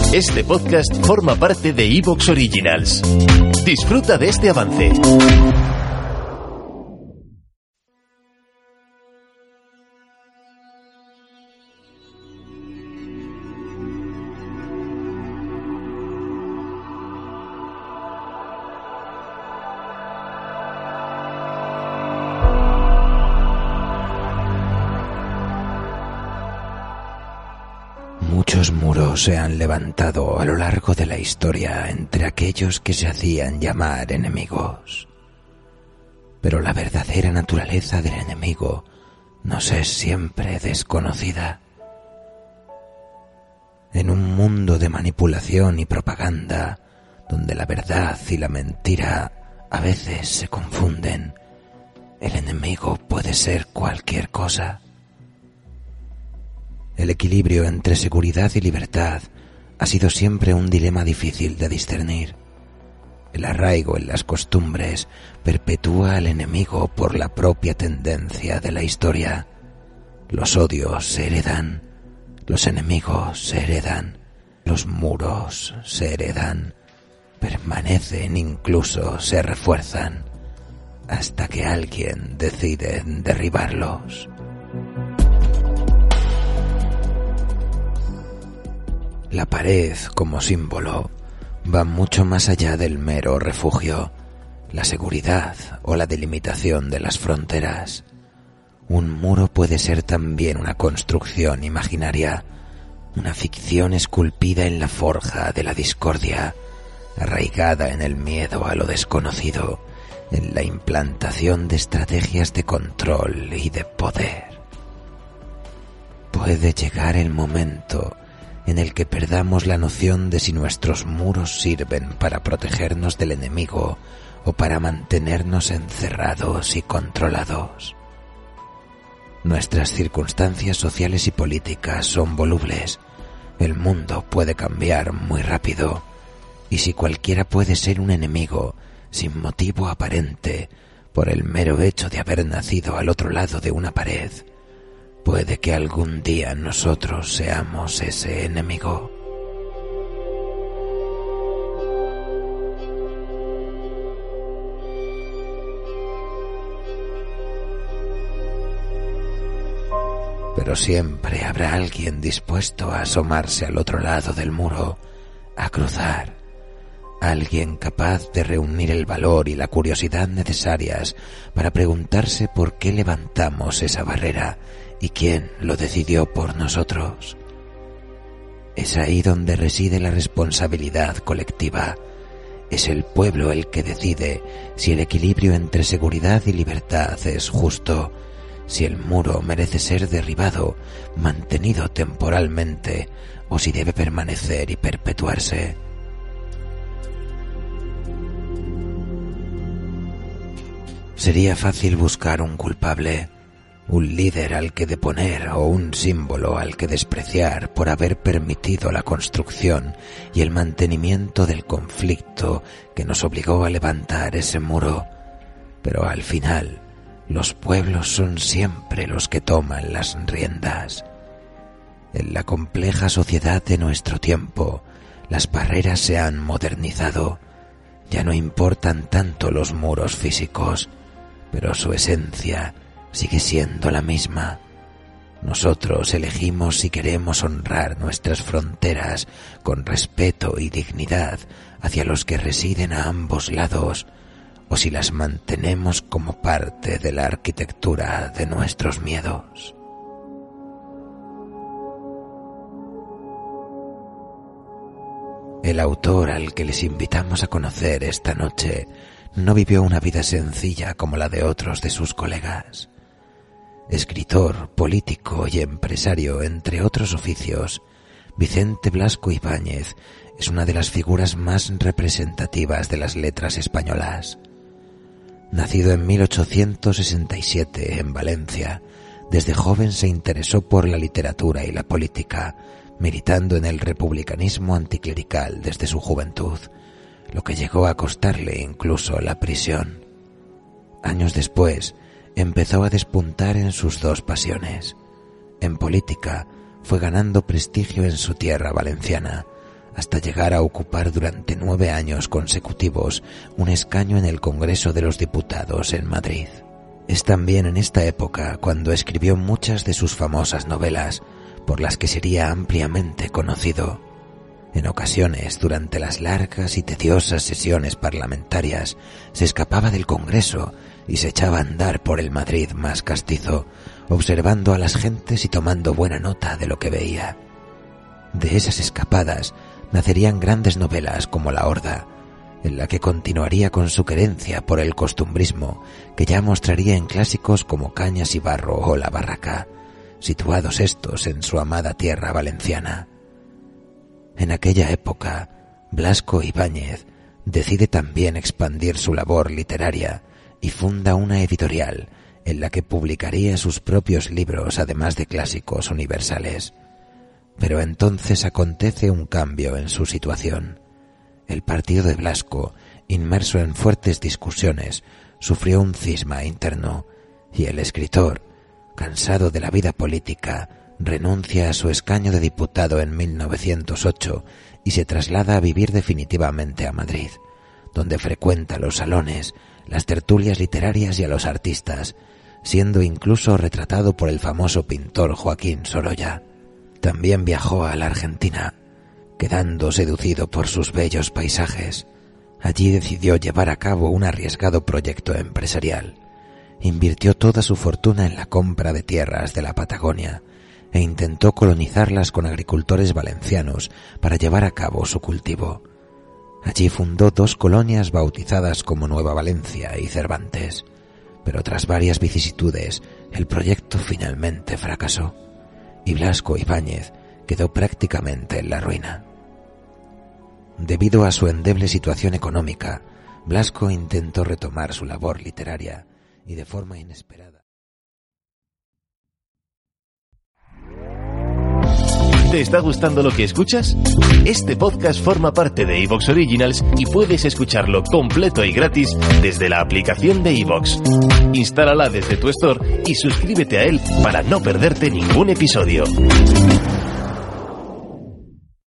Este podcast forma parte de Evox Originals. Disfruta de este avance. Muchos muros se han levantado a lo largo de la historia entre aquellos que se hacían llamar enemigos. Pero la verdadera naturaleza del enemigo nos es siempre desconocida. En un mundo de manipulación y propaganda, donde la verdad y la mentira a veces se confunden, el enemigo puede ser cualquier cosa. El equilibrio entre seguridad y libertad ha sido siempre un dilema difícil de discernir. El arraigo en las costumbres perpetúa al enemigo por la propia tendencia de la historia. Los odios se heredan, los enemigos se heredan, los muros se heredan, permanecen, incluso se refuerzan, hasta que alguien decide derribarlos. La pared, como símbolo, va mucho más allá del mero refugio, la seguridad o la delimitación de las fronteras. Un muro puede ser también una construcción imaginaria, una ficción esculpida en la forja de la discordia, arraigada en el miedo a lo desconocido, en la implantación de estrategias de control y de poder. Puede llegar el momento en el que perdamos la noción de si nuestros muros sirven para protegernos del enemigo o para mantenernos encerrados y controlados. Nuestras circunstancias sociales y políticas son volubles. El mundo puede cambiar muy rápido, y si cualquiera puede ser un enemigo sin motivo aparente por el mero hecho de haber nacido al otro lado de una pared, puede que algún día nosotros seamos ese enemigo. Pero siempre habrá alguien dispuesto a asomarse al otro lado del muro, a cruzar. Alguien capaz de reunir el valor y la curiosidad necesarias para preguntarse por qué levantamos esa barrera y quién lo decidió por nosotros. Es ahí donde reside la responsabilidad colectiva. Es el pueblo el que decide si el equilibrio entre seguridad y libertad es justo, si el muro merece ser derribado, mantenido temporalmente, o si debe permanecer y perpetuarse. Sería fácil buscar un culpable, un líder al que deponer o un símbolo al que despreciar por haber permitido la construcción y el mantenimiento del conflicto que nos obligó a levantar ese muro. Pero al final, los pueblos son siempre los que toman las riendas. En la compleja sociedad de nuestro tiempo, las barreras se han modernizado. Ya no importan tanto los muros físicos, pero su esencia sigue siendo la misma. Nosotros elegimos si queremos honrar nuestras fronteras con respeto y dignidad hacia los que residen a ambos lados, o si las mantenemos como parte de la arquitectura de nuestros miedos. El autor al que les invitamos a conocer esta noche no vivió una vida sencilla como la de otros de sus colegas. Escritor, político y empresario, entre otros oficios, Vicente Blasco Ibáñez es una de las figuras más representativas de las letras españolas. Nacido en 1867 en Valencia, desde joven se interesó por la literatura y la política, militando en el republicanismo anticlerical desde su juventud, lo que llegó a costarle incluso la prisión. Años después, empezó a despuntar en sus dos pasiones. En política, fue ganando prestigio en su tierra valenciana, hasta llegar a ocupar durante 9 años consecutivos un escaño en el Congreso de los Diputados en Madrid. Es también en esta época cuando escribió muchas de sus famosas novelas, por las que sería ampliamente conocido. En ocasiones, durante las largas y tediosas sesiones parlamentarias, se escapaba del Congreso y se echaba a andar por el Madrid más castizo, observando a las gentes y tomando buena nota de lo que veía. De esas escapadas nacerían grandes novelas como La Horda, en la que continuaría con su querencia por el costumbrismo que ya mostraría en clásicos como Cañas y Barro o La Barraca, situados estos en su amada tierra valenciana. En aquella época, Blasco Ibáñez decide también expandir su labor literaria y funda una editorial en la que publicaría sus propios libros además de clásicos universales. Pero entonces acontece un cambio en su situación. El partido de Blasco, inmerso en fuertes discusiones, sufrió un cisma interno y el escritor, cansado de la vida política, renuncia a su escaño de diputado en 1908 y se traslada a vivir definitivamente a Madrid, donde frecuenta los salones, las tertulias literarias y a los artistas, siendo incluso retratado por el famoso pintor Joaquín Sorolla. También viajó a la Argentina, quedando seducido por sus bellos paisajes. Allí decidió llevar a cabo un arriesgado proyecto empresarial. Invirtió toda su fortuna en la compra de tierras de la Patagonia e intentó colonizarlas con agricultores valencianos para llevar a cabo su cultivo. Allí fundó 2 colonias bautizadas como Nueva Valencia y Cervantes, pero tras varias vicisitudes el proyecto finalmente fracasó y Blasco Ibáñez quedó prácticamente en la ruina. Debido a su endeble situación económica, Blasco intentó retomar su labor literaria y de forma inesperada. ¿Te está gustando lo que escuchas? Este podcast forma parte de iVoox Originals y puedes escucharlo completo y gratis desde la aplicación de iVoox. Instálala desde tu store y suscríbete a él para no perderte ningún episodio.